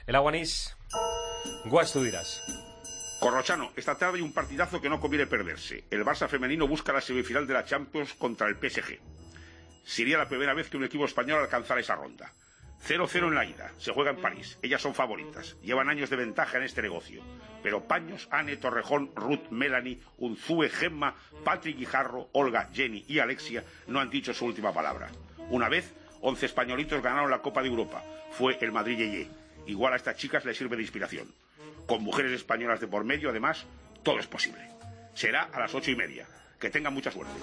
El Aguanís, Guas, tú dirás. Corrochano, esta tarde hay un partidazo que no conviene perderse. El Barça femenino busca la semifinal de la Champions contra el PSG. Sería la primera vez que un equipo español alcanzara esa ronda. 0-0 en la ida, se juega en París. Ellas son favoritas, llevan años de ventaja en este negocio. Pero Paños, Anne, Torrejón, Ruth, Melanie, Unzúe, Gemma, Patrick Guijarro, Olga, Jenny y Alexia no han dicho su última palabra. Una vez, 11 españolitos ganaron la Copa de Europa. Fue el Madrid Yeye. Igual a estas chicas les sirve de inspiración. Con mujeres españolas de por medio, además, todo es posible. Será a las 8:30. Que tengan mucha suerte.